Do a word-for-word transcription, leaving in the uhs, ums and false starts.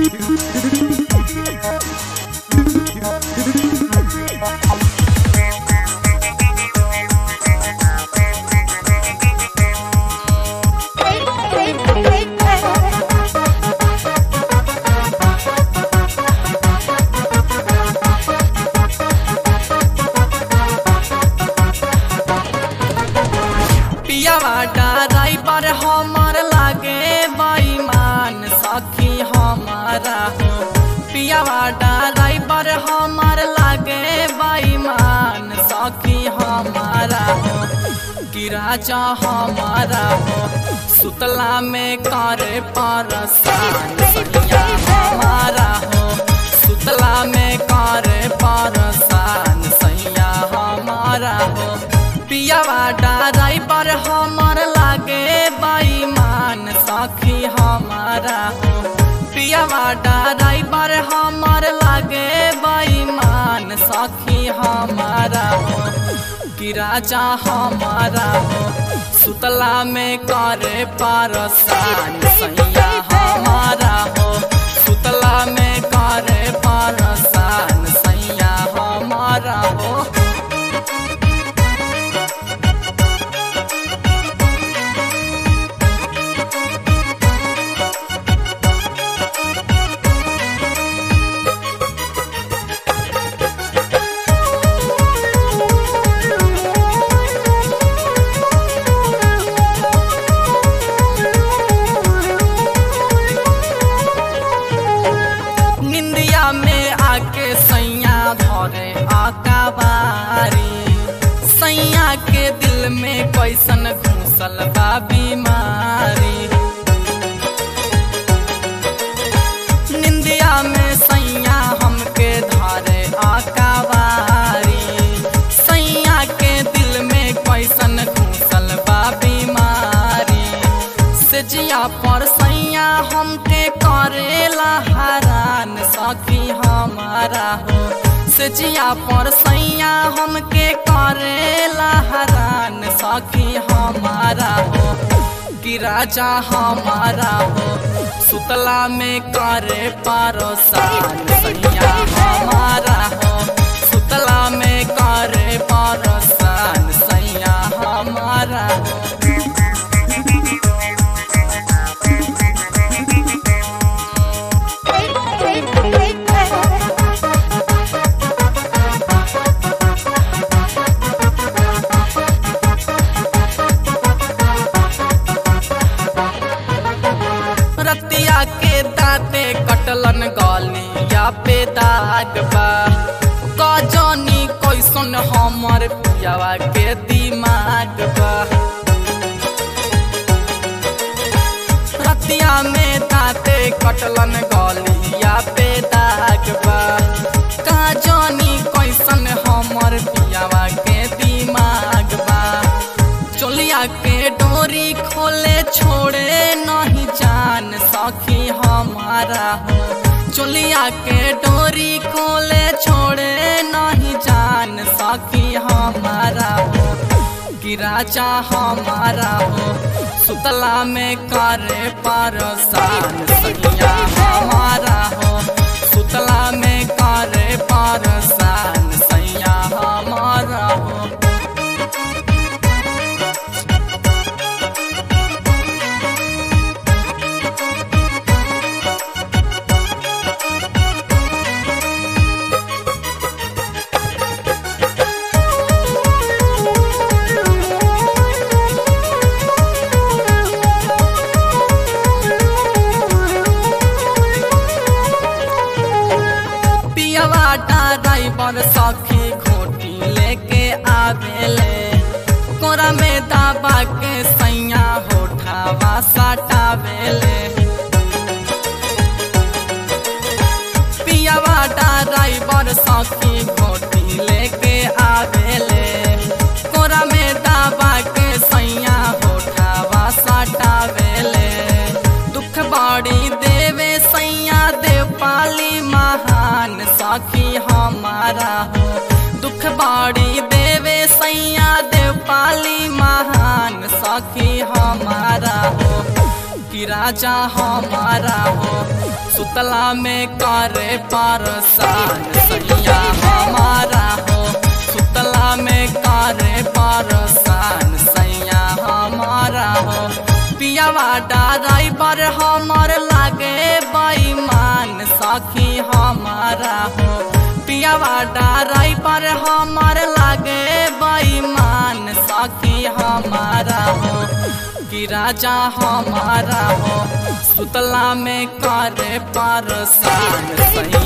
Driver हमर लागे बेईमान सखी हमारा हो। पियावा ड्राइवर हमर लागे बेईमान सखी हमारा हो। गिराजा हमारा हो सुतला में करे परसान सखिया हमारा हो। सुतला में करे परसान सैया हमारा हो। पियावा ड्राइवर हमर लागे बेईमान सखी हमारा हो। पियावा ड्राइवर हमर लागे बेईमान सखी हमारा हो। गिराजा हमारा हो सुतला में करे परसान सैया हमारा हो। सुतला में करे परसान सैया हमारा हो। धरे आकाबारी सैया के दिल में कैसन घुसल बा बीमारी। निंदिया में सैया हमके धरे आकाबारी सैया के दिल में कैसन घुसल बा बीमारी। सेजिया पर सैया हमके करेला हरान सखी हमारा हो। सेजिया पर सैया हमके करेला हरान सखी हमारा हो। गिराजा हमारा हो सुतला में करे परसान सैया हमारा हो। सुतला में करे परसान सैया हमारा हो। रतिया के दाते कटलन गलिया पे दाग बा। कजनी कैसन हमर पियावा के दिमाग बा। रतिया में दाते कटलन गलिया पे दाग बा। कजनी कैसन हमर पियावा के दिमाग बा। चोलिया के डोरी खोले छोड़े नहीं जान सखी हमारा हो। चोलिया के डोरी खोले छोड़े नहीं जान सखी हमारा हो। गिराजा हमारा हो सुतला में करे परसान सखिया हमारा हो। सुतला में करे परसान सैया हमारा हो। ड्राइवर सखी घोटी लेके आवेले कोरा में दाबा के सैया होठावा सटावेले। पियावा ड्राइवर सखी घोटी लेके आवेले कोरा में दाबा के सैया होठावा सटावेले। दुख बाड़ी देवे सैया देव पाली महान सखी हमारा हो। दुख बाड़ी देवे सैया देव पाली महान सखी हमारा हो। गिराजा हमारा हो सुतला में करे परसान सैया हमारा हो, सुतला में करे परसान सैया हमारा हो। पियावा ड्राइवर हमर लागे बेईमान सखी हमारा हो, पियावा ड्राइवर हमर लागे बेईमान सखी हमारा हो। कि राजा हमारा हो, सुतला में करे परसान सैया